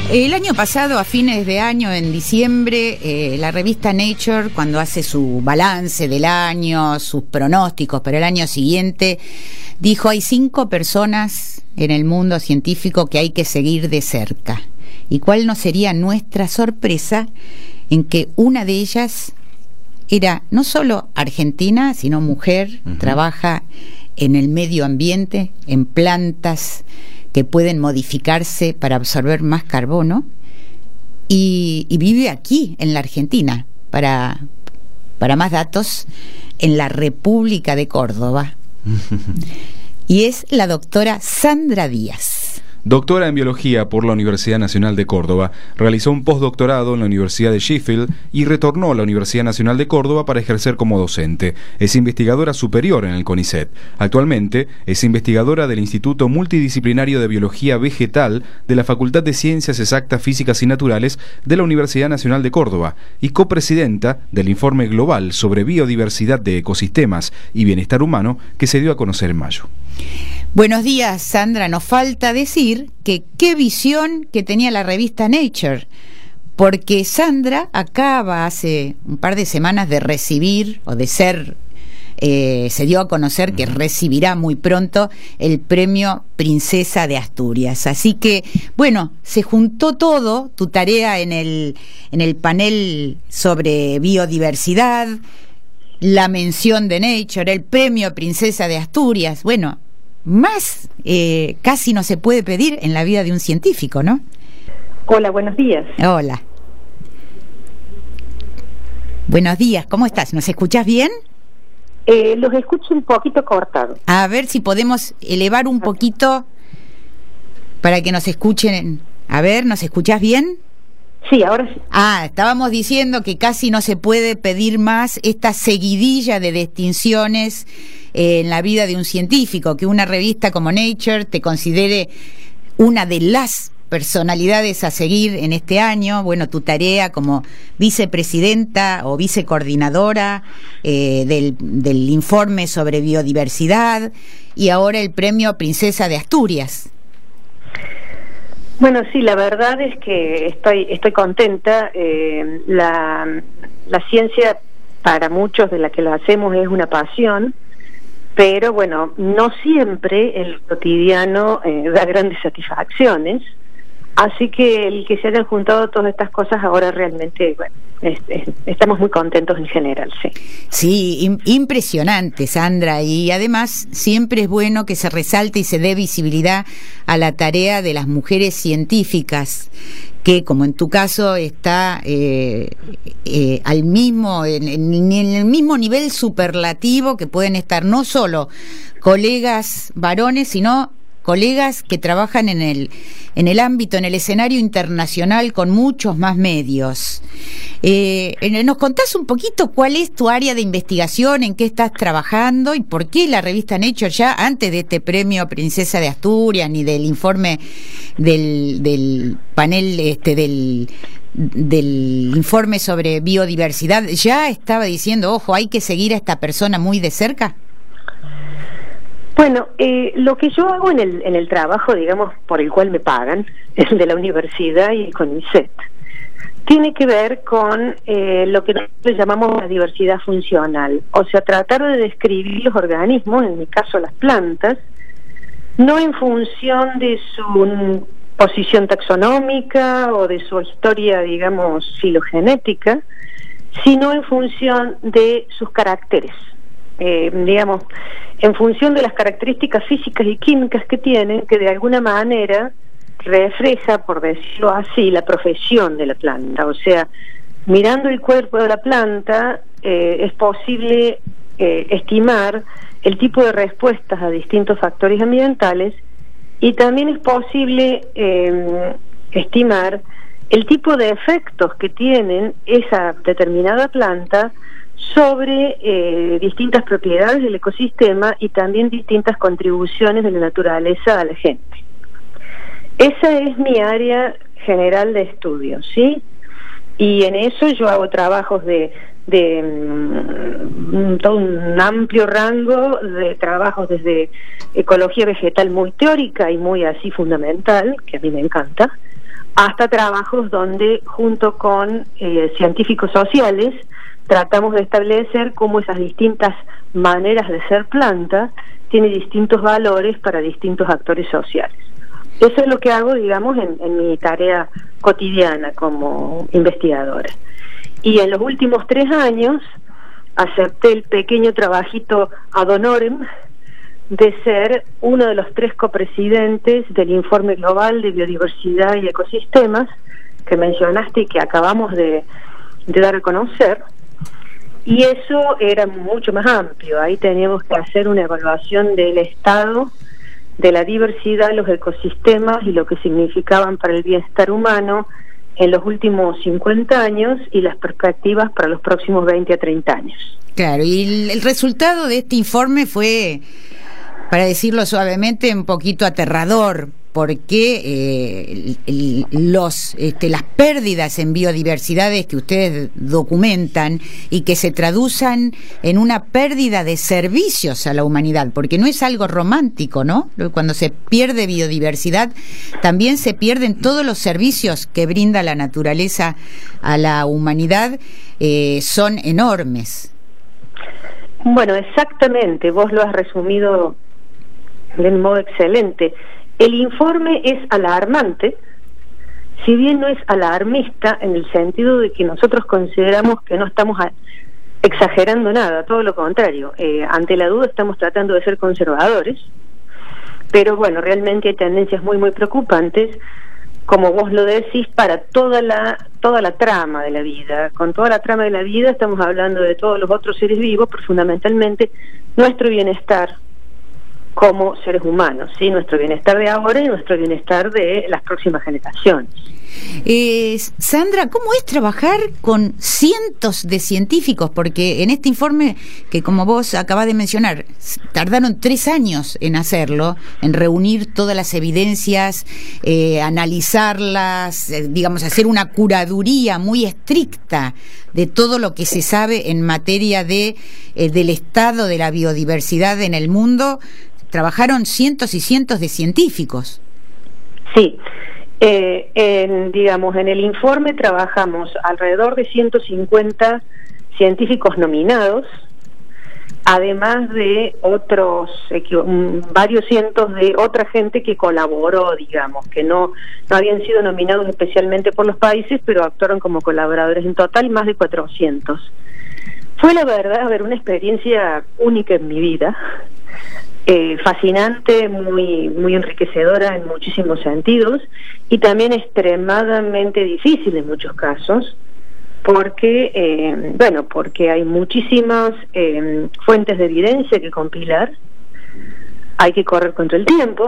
El año pasado, a fines de año, en diciembre, la revista Nature, cuando hace su balance del año, sus pronósticos para el año siguiente, dijo: hay 5 personas en el mundo científico que hay que seguir de cerca. ¿Y cuál no sería nuestra sorpresa en que una de ellas era no solo argentina, sino mujer? Trabaja en el medio ambiente, en plantas que pueden modificarse para absorber más carbono, y vive aquí, en la Argentina. Para más datos, en la República de Córdoba. Y es la doctora Sandra Díaz. Doctora en Biología por la Universidad Nacional de Córdoba, realizó un postdoctorado en la Universidad de Sheffield y retornó a la Universidad Nacional de Córdoba para ejercer como docente. Es investigadora superior en el CONICET. Actualmente es investigadora del Instituto Multidisciplinario de Biología Vegetal de la Facultad de Ciencias Exactas, Físicas y Naturales de la Universidad Nacional de Córdoba y copresidenta del Informe Global sobre Biodiversidad de Ecosistemas y Bienestar Humano que se dio a conocer en mayo. Buenos días, Sandra. Nos falta decir que qué visión que tenía la revista Nature, porque Sandra acaba hace un par de semanas de recibir, o de ser, se dio a conocer que recibirá muy pronto el premio Princesa de Asturias. Así que, bueno, se juntó todo, tu tarea en el panel sobre biodiversidad, la mención de Nature, el premio Princesa de Asturias. Bueno, más casi no se puede pedir en la vida de un científico, ¿no? Hola, buenos días. Hola. Buenos días, ¿cómo estás? ¿Nos escuchás bien? Los escucho un poquito cortados. A ver si podemos elevar un poquito para que nos escuchen. A ver, ¿nos escuchás bien? Sí, ahora sí. Estábamos diciendo que casi no se puede pedir más esta seguidilla de distinciones en la vida de un científico, que una revista como Nature te considere una de las personalidades a seguir en este año. Bueno, tu tarea como vicepresidenta o vicecoordinadora del informe sobre biodiversidad, y ahora el premio Princesa de Asturias. Bueno, sí, la verdad es que estoy contenta. La ciencia, para muchos de la que lo hacemos, es una pasión, pero bueno, no siempre el cotidiano da grandes satisfacciones. Así que el que se hayan juntado todas estas cosas ahora realmente, bueno, estamos muy contentos en general, sí. Sí, impresionante, Sandra, y además siempre es bueno que se resalte y se dé visibilidad a la tarea de las mujeres científicas, que como en tu caso está en el mismo nivel superlativo que pueden estar no solo colegas varones, sino colegas que trabajan en el ámbito, en el escenario internacional con muchos más medios. ¿Nos contás un poquito cuál es tu área de investigación, en qué estás trabajando y por qué la revista Nature, ya antes de este premio Princesa de Asturias ni del informe del panel del informe sobre biodiversidad, ya estaba diciendo, ojo, hay que seguir a esta persona muy de cerca? Bueno, lo que yo hago en el trabajo, digamos, por el cual me pagan, el de la universidad y el CONICET, tiene que ver con lo que nosotros llamamos la diversidad funcional. O sea, tratar de describir los organismos, en mi caso las plantas, no en función de su posición taxonómica o de su historia, digamos, filogenética, sino en función de sus caracteres. Digamos, en función de las características físicas y químicas que tienen, que de alguna manera refleja, por decirlo así, la profesión de la planta. O sea, mirando el cuerpo de la planta, es posible estimar el tipo de respuestas a distintos factores ambientales, y también es posible estimar el tipo de efectos que tienen esa determinada planta sobre distintas propiedades del ecosistema y también distintas contribuciones de la naturaleza a la gente. Esa es mi área general de estudio, ¿sí? Y en eso yo hago trabajos de todo un amplio rango de trabajos, desde ecología vegetal muy teórica y muy así fundamental, que a mí me encanta, hasta trabajos donde junto con científicos sociales tratamos de establecer cómo esas distintas maneras de ser planta tienen distintos valores para distintos actores sociales. Eso es lo que hago, digamos, en mi tarea cotidiana como investigadora. Y en los últimos 3 años acepté el pequeño trabajito ad honorem de ser uno de los 3 copresidentes del Informe Global de Biodiversidad y Ecosistemas que mencionaste y que acabamos de dar a conocer. Y eso era mucho más amplio. Ahí teníamos que hacer una evaluación del estado de la diversidad, los ecosistemas y lo que significaban para el bienestar humano en los últimos 50 años y las perspectivas para los próximos 20 a 30 años. Claro, y el resultado de este informe fue, para decirlo suavemente, un poquito aterrador, porque las pérdidas en biodiversidades que ustedes documentan y que se traducen en una pérdida de servicios a la humanidad, porque no es algo romántico, ¿no? Cuando se pierde biodiversidad, también se pierden todos los servicios que brinda la naturaleza a la humanidad, son enormes. Bueno, exactamente, vos lo has resumido de un modo excelente. El informe es alarmante, si bien no es alarmista en el sentido de que nosotros consideramos que no estamos exagerando nada, todo lo contrario. Ante la duda estamos tratando de ser conservadores, pero bueno, realmente hay tendencias muy muy preocupantes, como vos lo decís, para toda la trama de la vida. Con toda la trama de la vida estamos hablando de todos los otros seres vivos, pero fundamentalmente nuestro bienestar como seres humanos, ¿sí? Nuestro bienestar de ahora y nuestro bienestar de las próximas generaciones. Sandra, ¿cómo es trabajar con cientos de científicos? Porque en este informe, que como vos acabás de mencionar, tardaron 3 años en hacerlo, en reunir todas las evidencias, analizarlas, digamos, hacer una curaduría muy estricta de todo lo que se sabe en materia del estado de la biodiversidad en el mundo. Trabajaron cientos y cientos de científicos. Sí, en el informe trabajamos alrededor de 150 científicos nominados, además de otros varios cientos de otra gente que colaboró, digamos, que no habían sido nominados especialmente por los países, pero actuaron como colaboradores. En total, más de 400. Fue, la verdad, una experiencia única en mi vida. Fascinante, muy muy enriquecedora en muchísimos sentidos y también extremadamente difícil en muchos casos, porque porque hay muchísimas fuentes de evidencia que compilar, hay que correr contra el tiempo,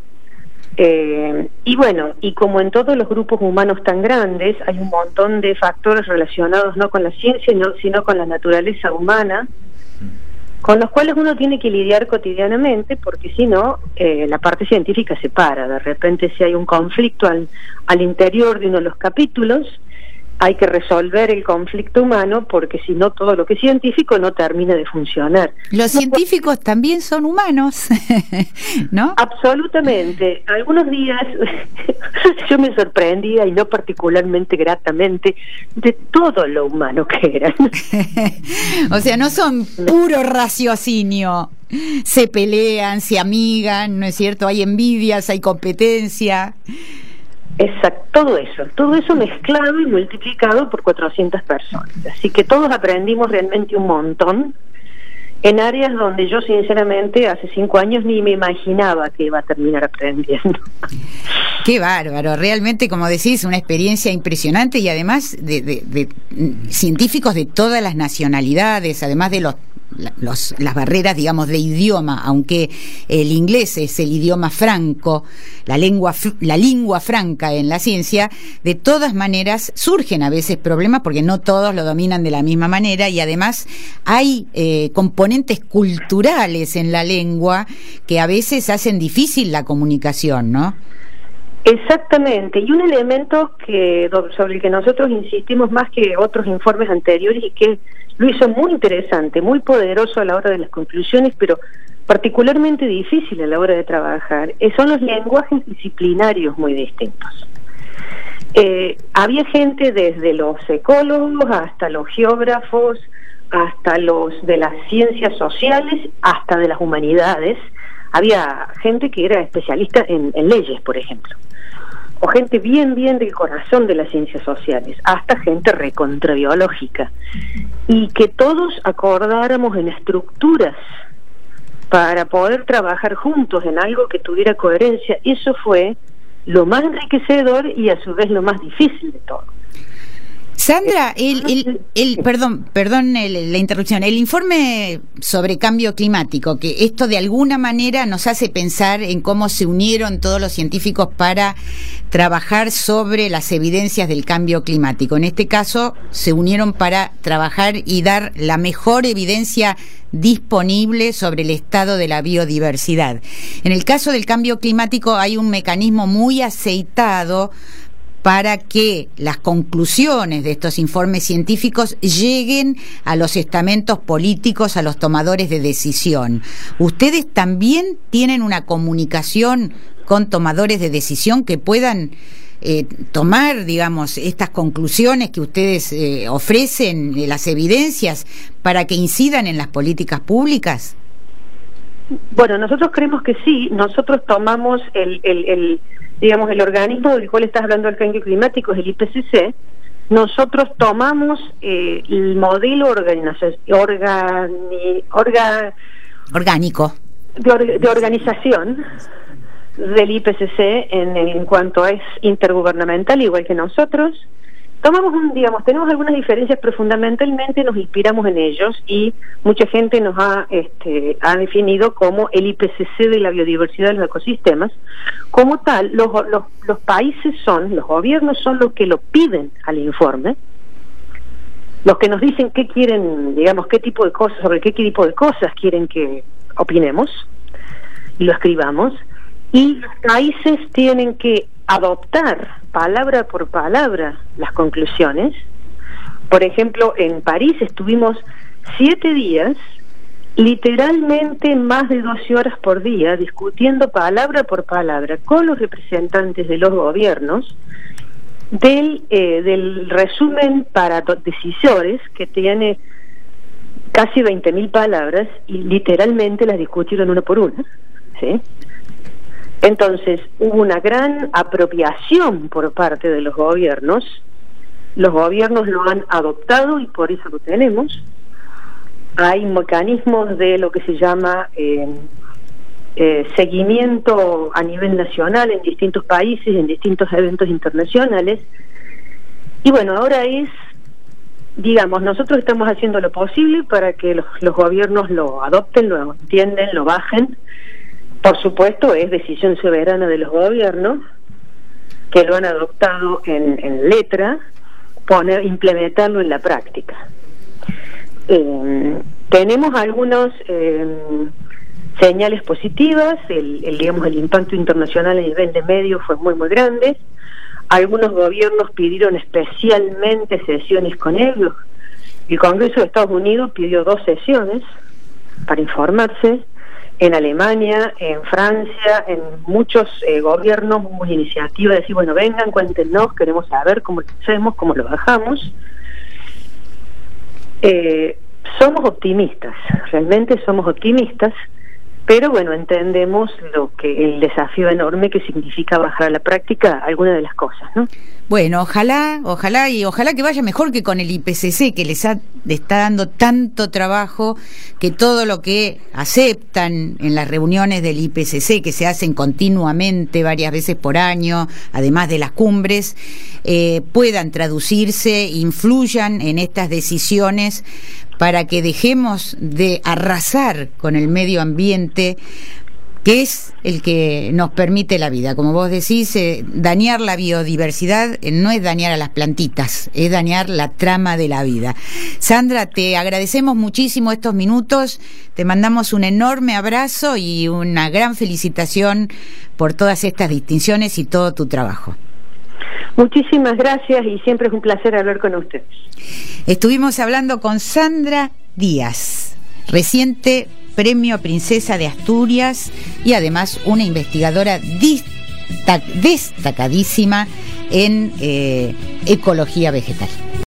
y como en todos los grupos humanos tan grandes hay un montón de factores relacionados no con la ciencia sino con la naturaleza humana, con los cuales uno tiene que lidiar cotidianamente, porque si no, la parte científica se para. De repente, si hay un conflicto al interior de uno de los capítulos, hay que resolver el conflicto humano, porque si no, todo lo que es científico no termina de funcionar. Los científicos también son humanos, ¿no? Absolutamente. Algunos días yo me sorprendía, y no particularmente gratamente, de todo lo humano que eran. O sea, no son puro raciocinio. Se pelean, se amigan, ¿no es cierto? Hay envidias, hay competencia. Exacto, todo eso mezclado y multiplicado por 400 personas. Así que todos aprendimos realmente un montón en áreas donde yo sinceramente hace 5 años ni me imaginaba que iba a terminar aprendiendo. Qué bárbaro, realmente, como decís, una experiencia impresionante, y además de científicos de todas las nacionalidades, además de las barreras, digamos, de idioma, aunque el inglés es el idioma franco, la lengua franca en la ciencia. De todas maneras surgen a veces problemas porque no todos lo dominan de la misma manera, y además hay componentes culturales en la lengua que a veces hacen difícil la comunicación, ¿no? Exactamente, y un elemento sobre el que nosotros insistimos más que otros informes anteriores, y que lo hizo muy interesante, muy poderoso a la hora de las conclusiones, pero particularmente difícil a la hora de trabajar, son los lenguajes disciplinarios muy distintos. había gente desde los ecólogos hasta los geógrafos, hasta los de las ciencias sociales, hasta de las humanidades. Había gente que era especialista en leyes, por ejemplo, o gente bien del corazón de las ciencias sociales, hasta gente recontrabiológica, y que todos acordáramos en estructuras para poder trabajar juntos en algo que tuviera coherencia. Eso fue lo más enriquecedor y a su vez lo más difícil de todo. Sandra, perdón la interrupción. El informe sobre cambio climático, que esto de alguna manera nos hace pensar en cómo se unieron todos los científicos para trabajar sobre las evidencias del cambio climático. En este caso, se unieron para trabajar y dar la mejor evidencia disponible sobre el estado de la biodiversidad. En el caso del cambio climático hay un mecanismo muy aceitado para que las conclusiones de estos informes científicos lleguen a los estamentos políticos, a los tomadores de decisión. ¿Ustedes también tienen una comunicación con tomadores de decisión que puedan tomar, digamos, estas conclusiones que ustedes ofrecen, las evidencias, para que incidan en las políticas públicas? Bueno, nosotros creemos que sí. Nosotros tomamos digamos, el organismo del cual estás hablando del cambio climático, es el IPCC. Nosotros tomamos el modelo orgánico de organización del IPCC en cuanto es intergubernamental, igual que nosotros. Tenemos algunas diferencias, pero fundamentalmente nos inspiramos en ellos, y mucha gente nos ha definido como el IPCC de la biodiversidad de los ecosistemas. Como tal, los países los gobiernos son los que lo piden al informe, los que nos dicen qué quieren, digamos, sobre qué tipo de cosas quieren que opinemos y lo escribamos, y los países tienen que adoptar palabra por palabra las conclusiones. Por ejemplo, en París estuvimos 7 días, literalmente más de 12 horas por día, discutiendo palabra por palabra con los representantes de los gobiernos del resumen para decisores, que tiene casi 20.000 palabras, y literalmente las discutieron una por una, ¿sí? Entonces, hubo una gran apropiación por parte de los gobiernos lo han adoptado y por eso lo tenemos. Hay mecanismos de lo que se llama seguimiento a nivel nacional en distintos países, en distintos eventos internacionales, y bueno, ahora nosotros estamos haciendo lo posible para que los gobiernos lo adopten, lo entiendan, lo bajen. Por supuesto, es decisión soberana de los gobiernos, que lo han adoptado en letra, implementarlo en la práctica. Tenemos algunos señales positivas. El impacto internacional a nivel de medios fue muy grande. Algunos gobiernos pidieron especialmente sesiones con ellos. El Congreso de Estados Unidos pidió 2 sesiones para informarse. En Alemania, en Francia, en muchos gobiernos hubo iniciativa de decir, bueno, vengan, cuéntenos, queremos saber cómo lo hacemos, cómo lo bajamos. Somos optimistas, realmente somos optimistas, pero bueno, entendemos el desafío enorme que significa bajar a la práctica algunas de las cosas, ¿no? Bueno, ojalá que vaya mejor que con el IPCC, que les está dando tanto trabajo, que todo lo que aceptan en las reuniones del IPCC, que se hacen continuamente varias veces por año, además de las cumbres, puedan traducirse, influyan en estas decisiones para que dejemos de arrasar con el medio ambiente, que es el que nos permite la vida. Como vos decís, dañar la biodiversidad no es dañar a las plantitas, es dañar la trama de la vida. Sandra, te agradecemos muchísimo estos minutos, te mandamos un enorme abrazo y una gran felicitación por todas estas distinciones y todo tu trabajo. Muchísimas gracias y siempre es un placer hablar con ustedes. Estuvimos hablando con Sandra Díaz, reciente Premio Princesa de Asturias y además una investigadora destacadísima en ecología vegetal.